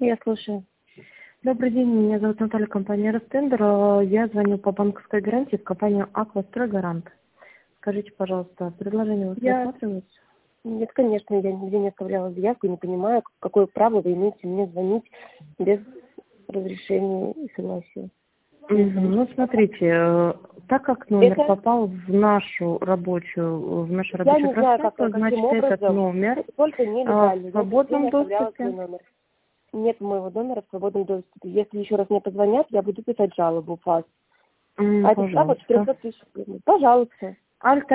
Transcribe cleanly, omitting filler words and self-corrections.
Я слушаю. Добрый день, меня зовут Наталья, компания Ростендер. Я звоню по банковской гарантии в компанию «Аквастройгарант». Скажите, пожалуйста, предложение у вас рассматривается? Нет, конечно, я нигде не оставляла заявку, не понимаю, какое право вы имеете мне звонить без разрешения и согласия. Ну, смотрите, так как номер попал в нашу рабочую, Я не знаю, пространство, каким значит, образом, этот номер это только нелегально. в свободном доступе. Номер. Нет моего номера в свободном доступе. Если еще раз мне позвонят, я буду писать жалобу в вас. А это штраф от Пожалуйста. 400 000 рублей. Пожалуйста.